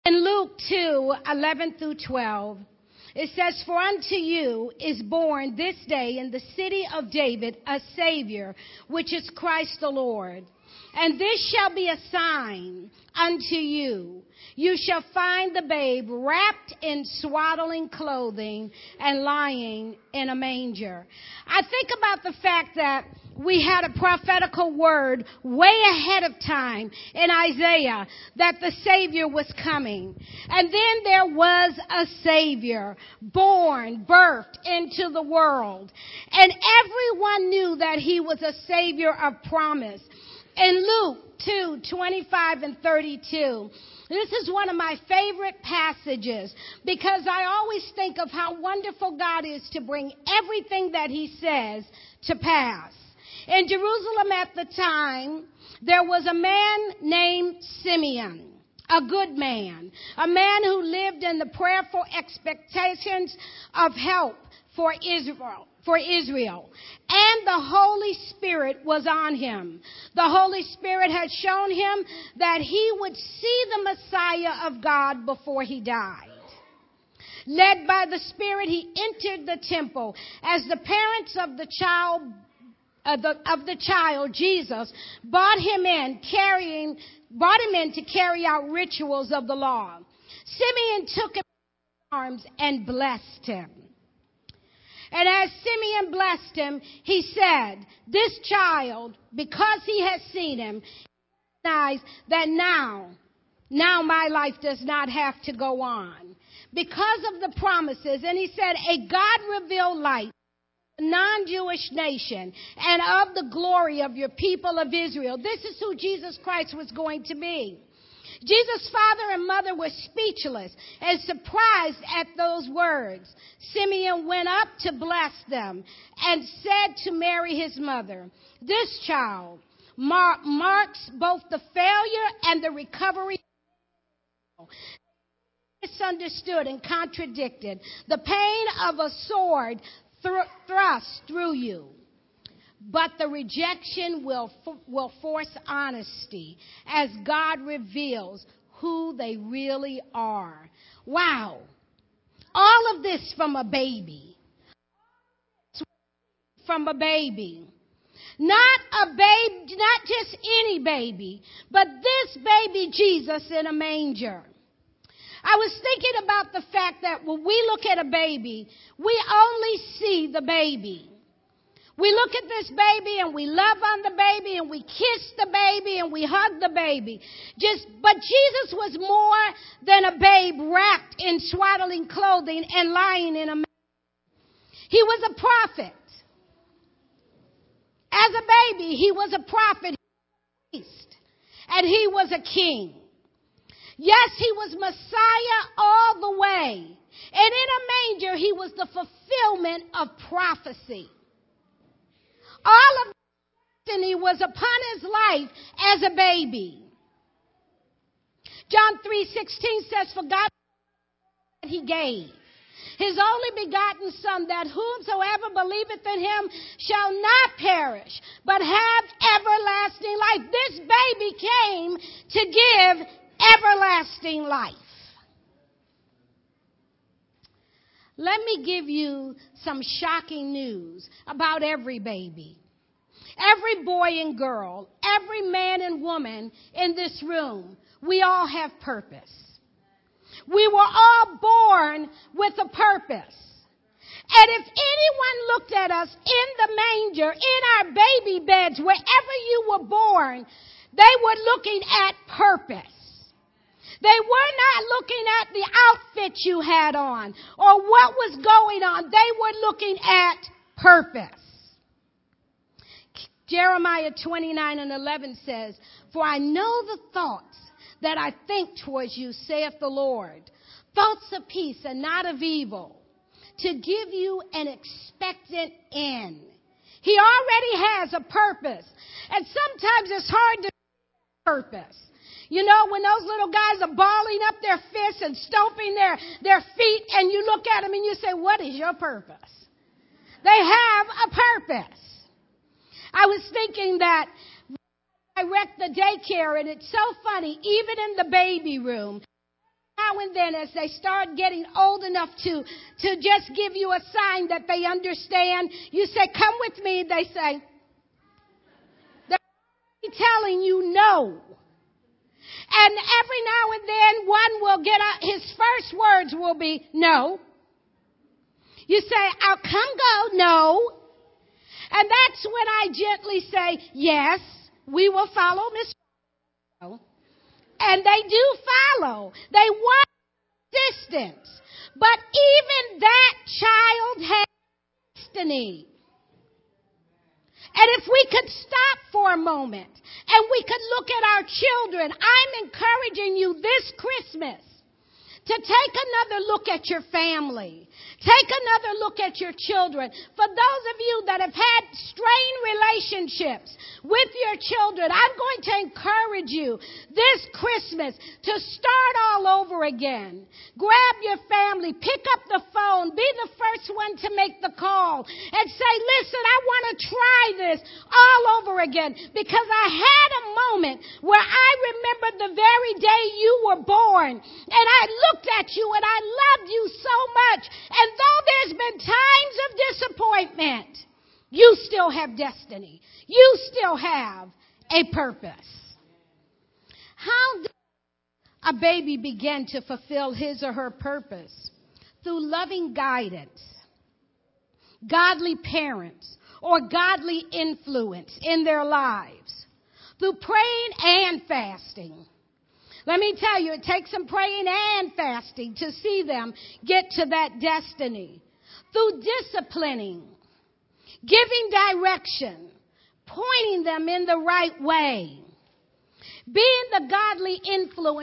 In Luke 2:11 through 12, it says, "For unto you is born this day in the city of David a Savior, which is Christ the Lord. And this shall be a sign unto you. You shall find the babe wrapped in swaddling clothing and lying in a manger." I think about the fact that we had a prophetical word way ahead of time in Isaiah that the Savior was coming. And then there was a Savior born, birthed into the world. And everyone knew that he was a Savior of promise. In Luke 2:25 and 32, this is one of my favorite passages because I always think of how wonderful God is to bring everything that he says to pass. In Jerusalem at the time, there was a man named Simeon, a good man, a man who lived in the prayerful expectations of help for Israel. And the Holy Spirit was on him. The Holy Spirit had shown him that he would see the Messiah of God before he died. Led by the Spirit, he entered the temple as the parents of the child, Jesus, brought him in to carry out rituals of the law. Simeon took him in his arms and blessed him. And as Simeon blessed him, he said, "This child, because he has seen him, recognized that now my life does not have to go on because of the promises." And he said, "A God-revealed light, a non-Jewish nation, and of the glory of your people of Israel." This is who Jesus Christ was going to be. Jesus' father and mother were speechless and surprised at those words. Simeon went up to bless them and said to Mary, his mother, "This child marks both the failure and the recovery." Misunderstood and contradicted. The pain of a sword thrust through you. But the rejection will force honesty as God reveals who they really are. Wow. All of this from a baby. From a baby. Not just any baby, but this baby Jesus in a manger. I was thinking about the fact that when we look at a baby, we only see the baby. We look at this baby and we love on the baby and we kiss the baby and we hug the baby. But Jesus was more than a babe wrapped in swaddling clothing and lying in a manger. He was a prophet. As a baby, he was a prophet, and he was a king. Yes, he was Messiah all the way. And in a manger, he was the fulfillment of prophecy. All of destiny was upon his life as a baby. John 3:16 says, "For God that he gave his only begotten Son, that whomsoever believeth in him shall not perish, but have everlasting life." This baby came to give everlasting life. Let me give you some shocking news about every baby. Every boy and girl, every man and woman in this room, we all have purpose. We were all born with a purpose. And if anyone looked at us in the manger, in our baby beds, wherever you were born, they were looking at purpose. They were not looking at the outfit you had on or what was going on. They were looking at purpose. Jeremiah 29:11 says, "For I know the thoughts that I think towards you, saith the Lord, thoughts of peace and not of evil, to give you an expectant end." He already has a purpose. And sometimes it's hard to see purpose. You know, when those little guys are balling up their fists and stomping their feet, and you look at them and you say, "What is your purpose?" They have a purpose. I was thinking that I wrecked the daycare, and it's so funny, even in the baby room, and then, as they start getting old enough to just give you a sign that they understand, you say, come with me. They say, they're telling you no. And every now and then one will get up, his first words will be no. You say, I'll come go, no. And that's when I gently say, yes, we will follow Miss. And they do follow. They want distance. But even that child has destiny. And if we could stop for a moment and we could look at our children, I'm encouraging you this Christmas to take another look at your family. Take another look at your children. For those of you that have had strained relationships with your children, I'm going to encourage you this Christmas to start all over again. Grab your family, pick up the phone, be the first one to make the call and say, listen, I want to try this all over again, because I had a moment where I remembered the very day you were born, and I looked at you and I loved you so much. And though there's been times of disappointment, you still have destiny. You still have a purpose. How does a baby begin to fulfill his or her purpose? Through loving guidance, godly parents, or godly influence in their lives. Through praying and fasting. Let me tell you, it takes some praying and fasting to see them get to that destiny. Through disciplining, giving direction, pointing them in the right way, being the godly influence.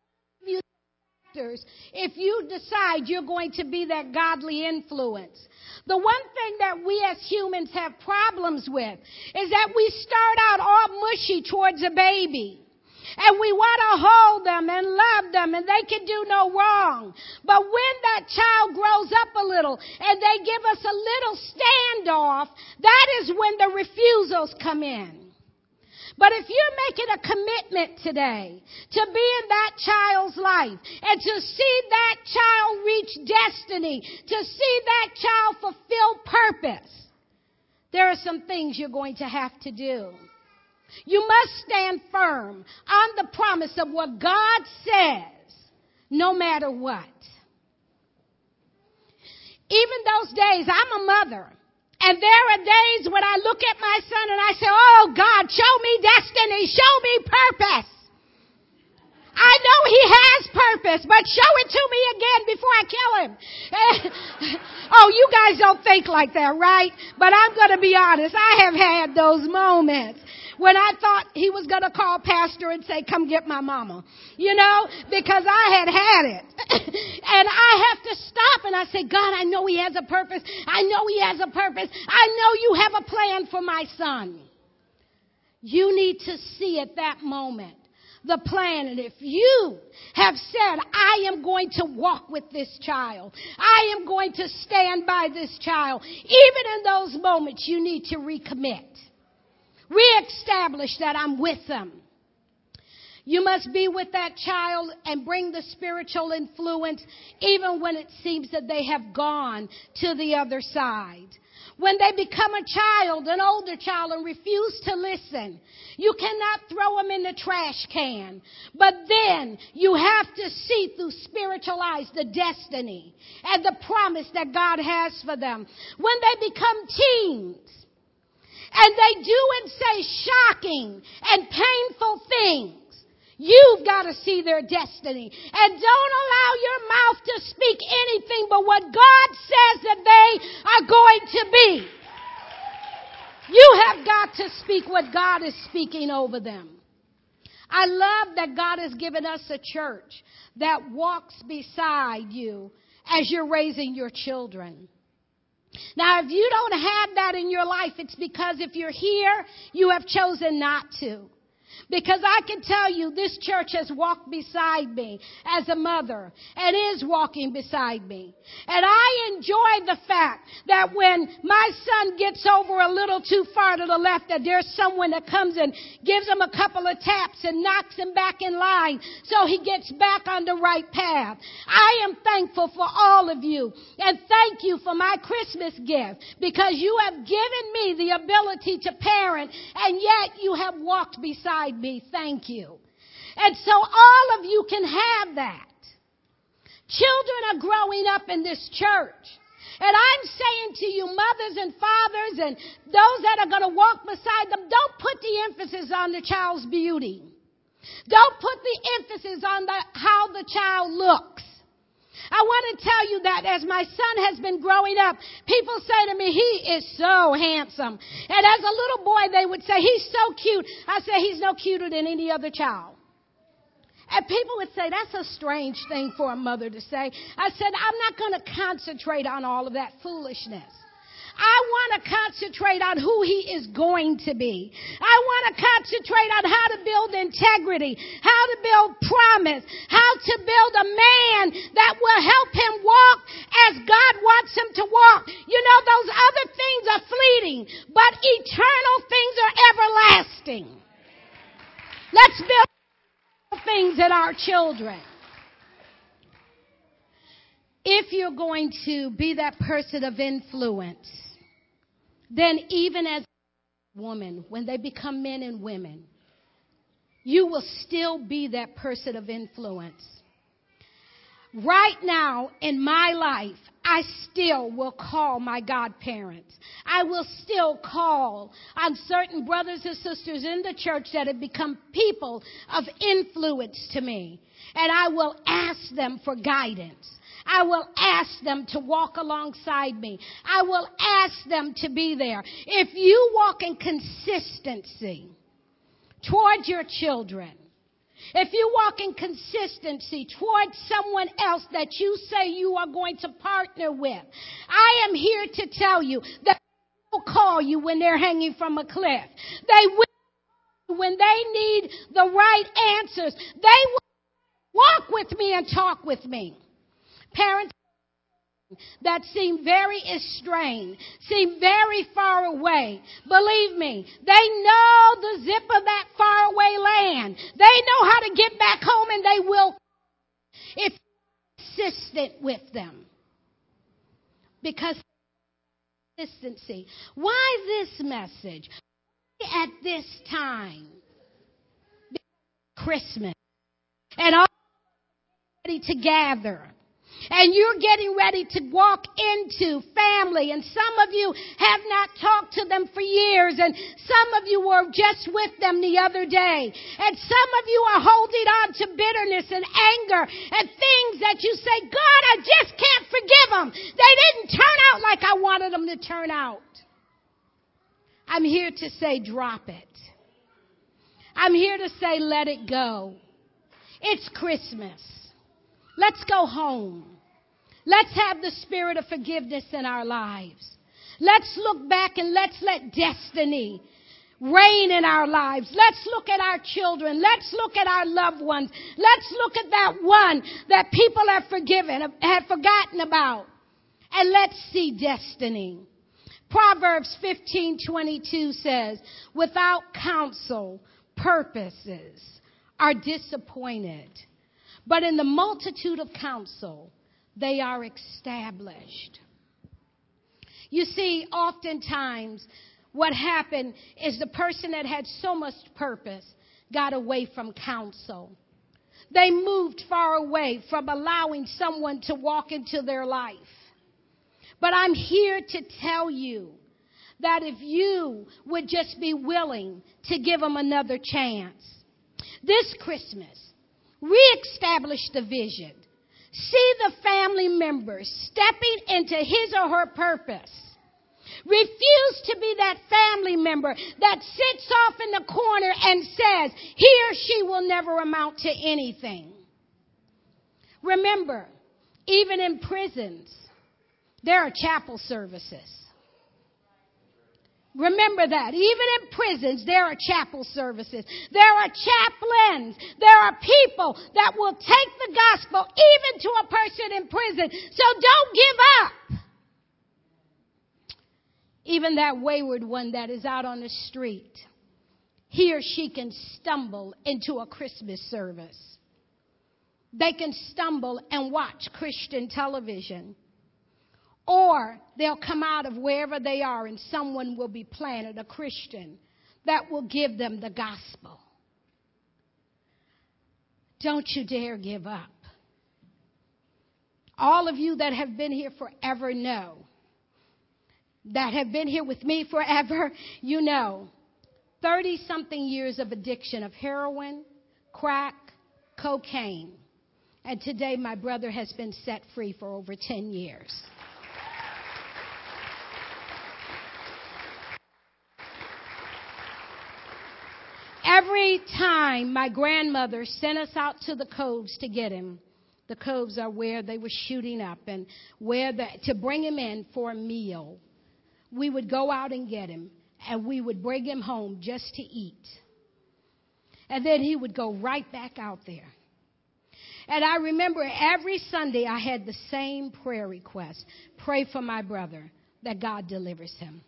If you decide you're going to be that godly influence. The one thing that we as humans have problems with is that we start out all mushy towards a baby. And we want to hold them and love them, and they can do no wrong. But when that child grows up a little and they give us a little standoff, that is when the refusals come in. But if you're making a commitment today to be in that child's life and to see that child reach destiny, to see that child fulfill purpose, there are some things you're going to have to do. You must stand firm on the promise of what God says, no matter what. Even those days, I'm a mother. And there are days when I look at my son and I say, oh God, show me destiny, show me purpose. I know he has purpose, but show it to me again before I kill him. Oh, you guys don't think like that, right? But I'm going to be honest. I have had those moments when I thought he was going to call pastor and say, come get my mama, because I had it. And I have to stop and I say, God, I know he has a purpose. I know he has a purpose. I know you have a plan for my son. You need to see at that moment the plan. And if you have said, I am going to walk with this child, I am going to stand by this child, even in those moments, you need to recommit. Reestablish that I'm with them. You must be with that child and bring the spiritual influence even when it seems that they have gone to the other side. When they become a child, an older child, and refuse to listen, you cannot throw them in the trash can. But then you have to see through spiritual eyes the destiny and the promise that God has for them. When they become teens, and they do and say shocking and painful things, you've got to see their destiny. And don't allow your mouth to speak anything but what God says that they are going to be. You have got to speak what God is speaking over them. I love that God has given us a church that walks beside you as you're raising your children. Now, if you don't have that in your life, it's because if you're here, you have chosen not to. Because I can tell you this church has walked beside me as a mother and is walking beside me. And I enjoy the fact that when my son gets over a little too far to the left, that there's someone that comes and gives him a couple of taps and knocks him back in line so he gets back on the right path. I am thankful for all of you. And thank you for my Christmas gift, because you have given me the ability to parent, and yet you have walked beside me. Thank you. And so all of you can have that. Children are growing up in this church. And I'm saying to you, mothers and fathers and those that are going to walk beside them, don't put the emphasis on the child's beauty. Don't put the emphasis on how the child looks. I want to tell you that as my son has been growing up, people say to me, he is so handsome. And as a little boy, they would say, he's so cute. I say, he's no cuter than any other child. And people would say, that's a strange thing for a mother to say. I said, I'm not going to concentrate on all of that foolishness. I want to concentrate on who he is going to be. I want to concentrate on how to build integrity, how to build promise, how to build a man that will help him walk as God wants him to walk. You know, those other things are fleeting, but eternal things are everlasting. Let's build things in our children. If you're going to be that person of influence, then even as a woman, when they become men and women, you will still be that person of influence. Right now in my life, I still will call my godparents. I will still call on certain brothers and sisters in the church that have become people of influence to me. And I will ask them for guidance. I will ask them to walk alongside me. I will ask them to be there. If you walk in consistency towards your children, if you walk in consistency towards someone else that you say you are going to partner with, I am here to tell you that they will call you when they're hanging from a cliff. They will, when they need the right answers, they will walk with me and talk with me. Parents that seem very estranged, seem very far away. Believe me, they know the zip of that faraway land. They know how to get back home, and they will if you're consistent with them. Because consistency. Why this message? At this time, Christmas, and all ready to gather. And you're getting ready to walk into family. And some of you have not talked to them for years. And some of you were just with them the other day. And some of you are holding on to bitterness and anger and things that you say, God, I just can't forgive them. They didn't turn out like I wanted them to turn out. I'm here to say, drop it. I'm here to say, let it go. It's Christmas. Let's go home. Let's have the spirit of forgiveness in our lives. Let's look back and let's let destiny reign in our lives. Let's look at our children. Let's look at our loved ones. Let's look at that one that people have forgotten about. And let's see destiny. Proverbs 15:22 says, without counsel, purposes are disappointed. But in the multitude of counsel, they are established. You see, oftentimes what happened is the person that had so much purpose got away from counsel. They moved far away from allowing someone to walk into their life. But I'm here to tell you that if you would just be willing to give them another chance, this Christmas, reestablish the vision. See the family members stepping into his or her purpose. Refuse to be that family member that sits off in the corner and says he or she will never amount to anything. Remember, even in prisons, there are chapel services. Remember that. Even in prisons, there are chapel services. There are chaplains. There are people that will take the gospel even to a person in prison. So don't give up. Even that wayward one that is out on the street, he or she can stumble into a Christmas service. They can stumble and watch Christian television. Or they'll come out of wherever they are and someone will be planted, a Christian, that will give them the gospel. Don't you dare give up. All of you that have been here forever know, that have been here with me forever, you know, 30-something years of addiction of heroin, crack, cocaine. And today my brother has been set free for over 10 years. Every time my grandmother sent us out to the coves to get him, the coves are where they were shooting up, and to bring him in for a meal, we would go out and get him, and we would bring him home just to eat. And then he would go right back out there. And I remember every Sunday I had the same prayer request. Pray for my brother that God delivers him.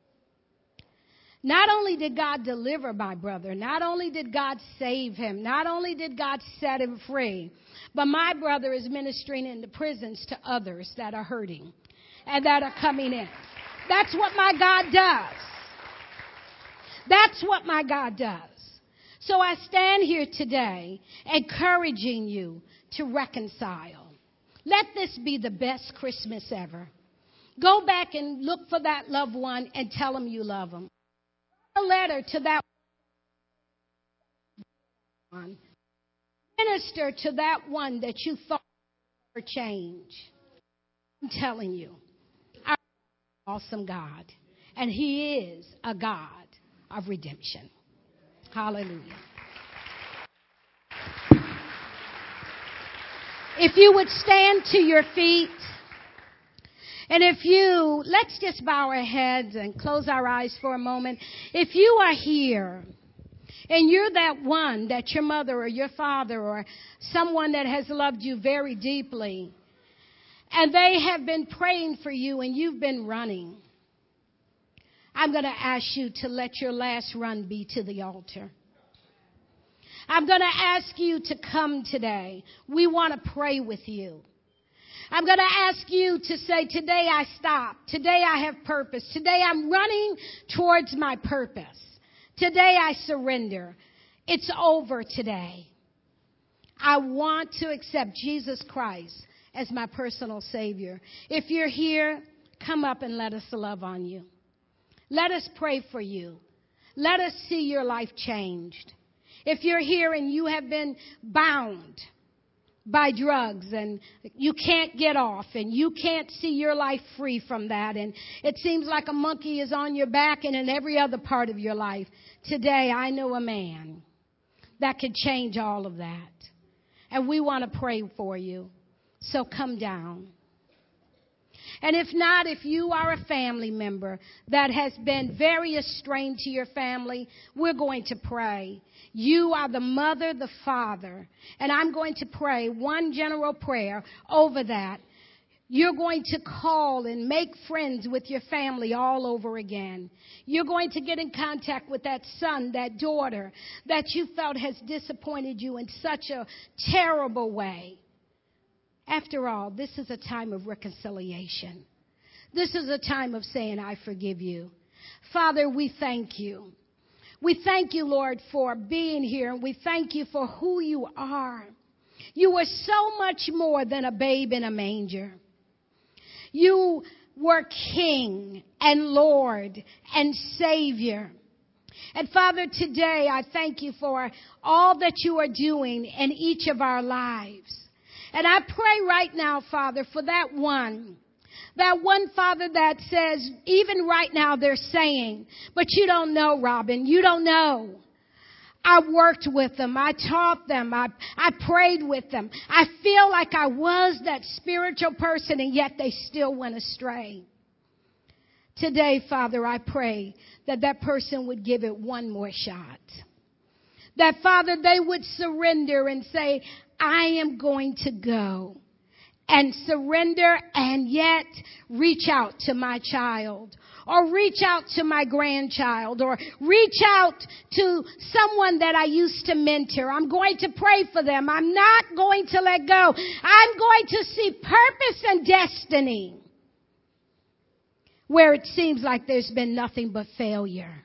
Not only did God deliver my brother, not only did God save him, not only did God set him free, but my brother is ministering in the prisons to others that are hurting and that are coming in. That's what my God does. That's what my God does. So I stand here today encouraging you to reconcile. Let this be the best Christmas ever. Go back and look for that loved one and tell them you love them. A letter to that one. Minister to that one that you thought would change. I'm telling you, our awesome God. And He is a God of redemption. Hallelujah. If you would stand to your feet. And let's just bow our heads and close our eyes for a moment. If you are here and you're that one that your mother or your father or someone that has loved you very deeply, and they have been praying for you and you've been running, I'm going to ask you to let your last run be to the altar. I'm going to ask you to come today. We want to pray with you. I'm going to ask you to say, today I stop. Today I have purpose. Today I'm running towards my purpose. Today I surrender. It's over today. I want to accept Jesus Christ as my personal Savior. If you're here, come up and let us love on you. Let us pray for you. Let us see your life changed. If you're here and you have been bound by drugs and you can't get off and you can't see your life free from that, and it seems like a monkey is on your back and in every other part of your life, today I know a man that can change all of that. And we want to pray for you. So come down. And if not, if you are a family member that has been very estranged to your family, we're going to pray. You are the mother, the father, and I'm going to pray one general prayer over that. You're going to call and make friends with your family all over again. You're going to get in contact with that son, that daughter that you felt has disappointed you in such a terrible way. After all, this is a time of reconciliation. This is a time of saying, I forgive you. Father, we thank you. We thank you, Lord, for being here. And we thank you for who you are. You were so much more than a babe in a manger. You were King and Lord and Savior. And Father, today I thank you for all that you are doing in each of our lives. And I pray right now, Father, for that one, Father, that says, even right now they're saying, but you don't know, Robin, you don't know. I worked with them. I taught them. I prayed with them. I feel like I was that spiritual person, and yet they still went astray. Today, Father, I pray that that person would give it one more shot. That, Father, they would surrender and say, I am going to go and surrender and yet reach out to my child or reach out to my grandchild or reach out to someone that I used to mentor. I'm going to pray for them. I'm not going to let go. I'm going to see purpose and destiny where it seems like there's been nothing but failure.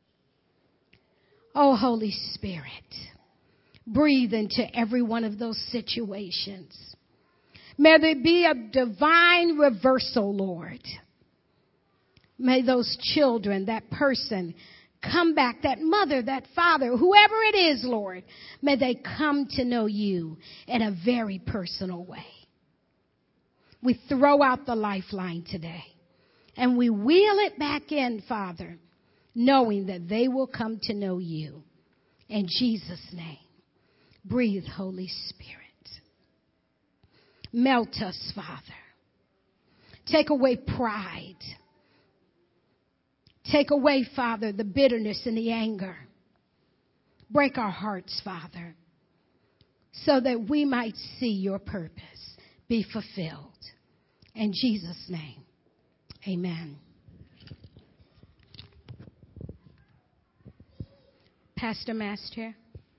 Oh, Holy Spirit, breathe into every one of those situations. May there be a divine reversal, Lord. May those children, that person, come back, that mother, that father, whoever it is, Lord, may they come to know you in a very personal way. We throw out the lifeline today, and we wheel it back in, Father, knowing that they will come to know you. In Jesus' name, breathe, Holy Spirit. Melt us, Father. Take away pride. Take away, Father, the bitterness and the anger. Break our hearts, Father, so that we might see your purpose be fulfilled. In Jesus' name, amen. Pastor Master.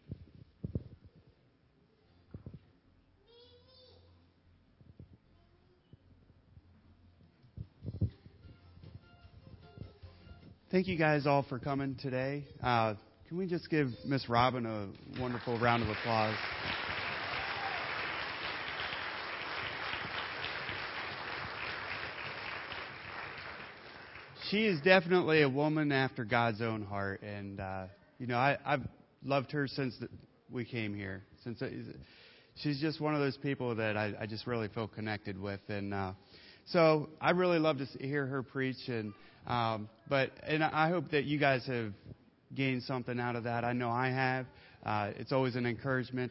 Thank you guys all for coming today. Can we just give Miss Robin a wonderful round of applause? She is definitely a woman after God's own heart, and I've loved her since we came here. She's just one of those people that I just really feel connected with, and so I really love to hear her preach, and I hope that you guys have gained something out of that. I know I have. It's always an encouragement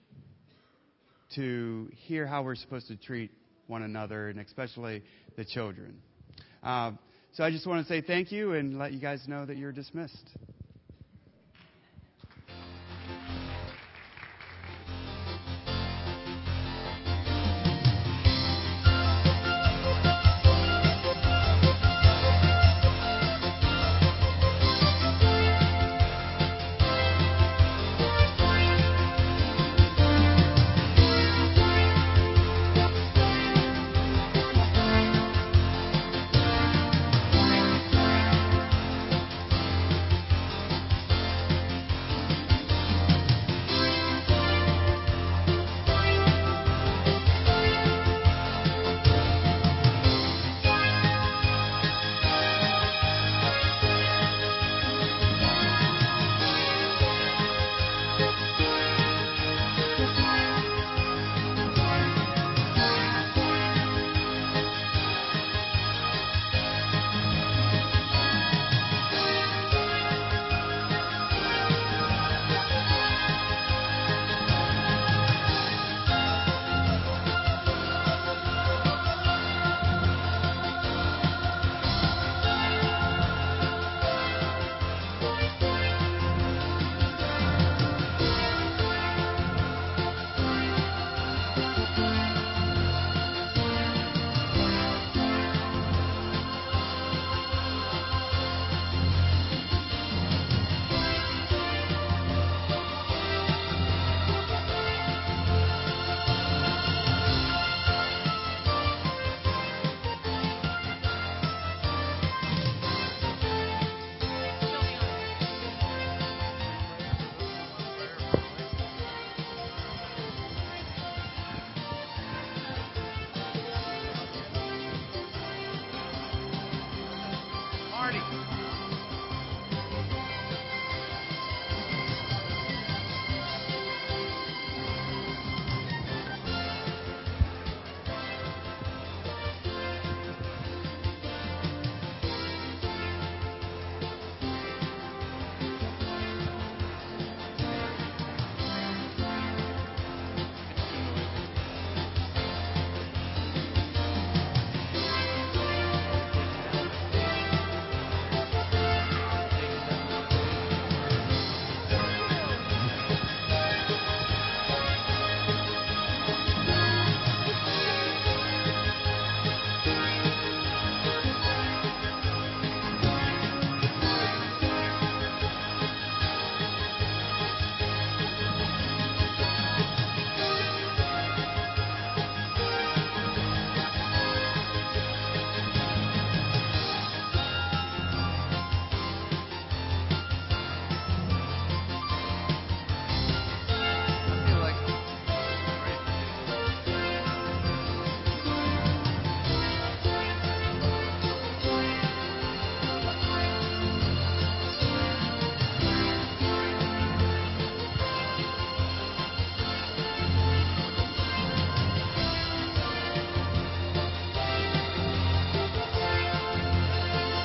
to hear how we're supposed to treat one another, and especially the children. So I just want to say thank you and let you guys know that you're dismissed.